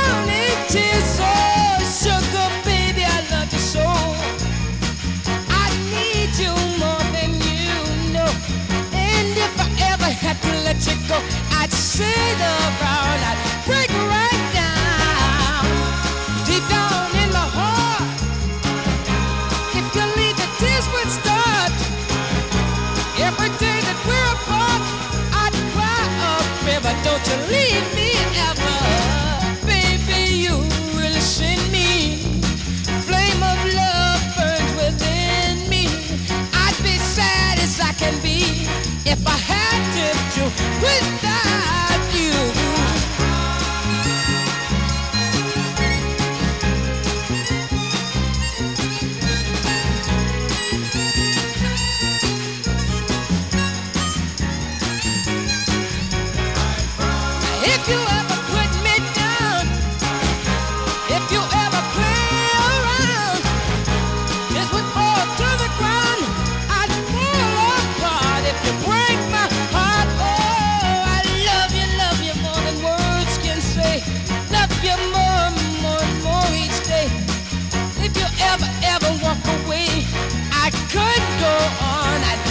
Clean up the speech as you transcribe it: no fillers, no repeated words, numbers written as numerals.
drowning tears. Oh, sugar baby, I love you so. I need you more than you know. And if I ever had to let you go, I'd sit around, I'd break right down, deep down in my heart. If you leave, the tears would start. Every day that we're apart, I'd cry a river. Don't you leave me ever, baby. You really send me. Flame of love burns within me. I'd be sad as I can be if I had to do without you. If you ever put me down, if you ever play around, this would fall to the ground. I'd fall apart if you break my heart. Oh, I love you more than words can say. Love you more and more each day. If you ever walk away, I could go on. I'd